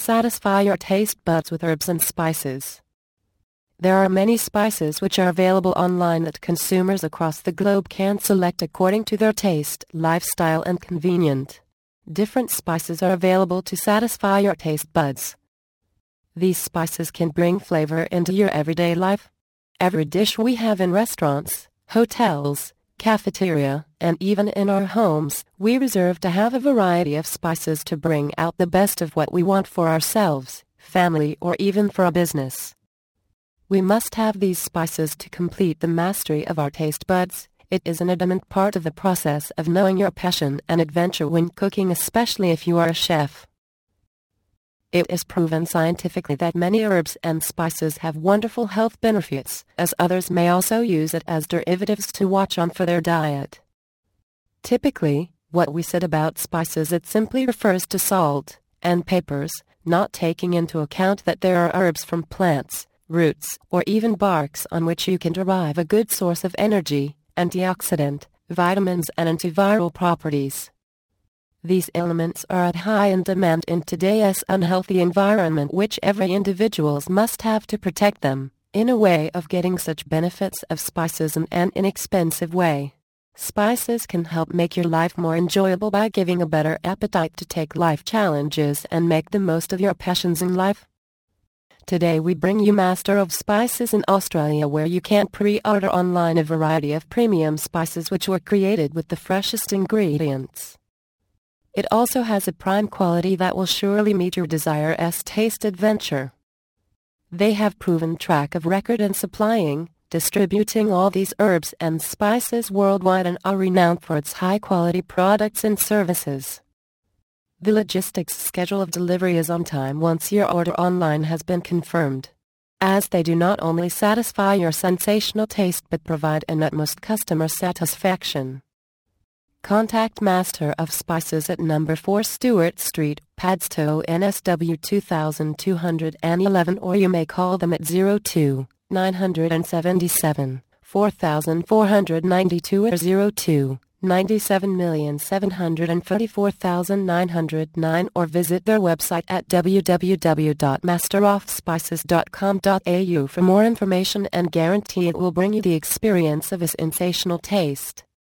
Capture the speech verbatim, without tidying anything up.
Satisfy your taste buds with herbs and spices. There are many spices which are available online that consumers across the globe can select according to their taste, lifestyle and convenient. Different spices are available to satisfy your taste buds. These spices can bring flavor into your everyday life. Every dish we have in restaurants, hotels, cafeteria, and even in our homes, we reserve to have a variety of spices to bring out the best of what we want for ourselves, family, or even for a business. We must have these spices to complete the mastery of our taste buds. It is an adamant part of the process of knowing your passion and adventure when cooking, especially if you are a chef. It is proven scientifically that many herbs and spices have wonderful health benefits, as others may also use it as derivatives to watch on for their diet. Typically, what we said about spices, it simply refers to salt and peppers, not taking into account that there are herbs from plants, roots, or even barks on which you can derive a good source of energy, antioxidant, vitamins and antiviral properties. These elements are at high in demand in today's unhealthy environment, which every individual must have to protect them, in a way of getting such benefits of spices in an inexpensive way. Spices can help make your life more enjoyable by giving a better appetite to take life challenges and make the most of your passions in life. Today we bring you Master of Spices in Australia, where you can pre-order online a variety of premium spices which were created with the freshest ingredients. It also has a prime quality that will surely meet your desire's taste adventure. They have proven track of record in supplying, distributing all these herbs and spices worldwide and are renowned for its high-quality products and services. The logistics schedule of delivery is on time once your order online has been confirmed, as they do not only satisfy your sensational taste but provide an utmost customer satisfaction. Contact Master of Spices at number four Stewart Street, Padstow, N S W two two one one, or you may call them at zero two, nine seven seven, four four nine two or zero two, nine seven seven three four nine zero nine, or visit their website at w w w dot master of spices dot com dot a u for more information and guarantee it will bring you the experience of a sensational taste.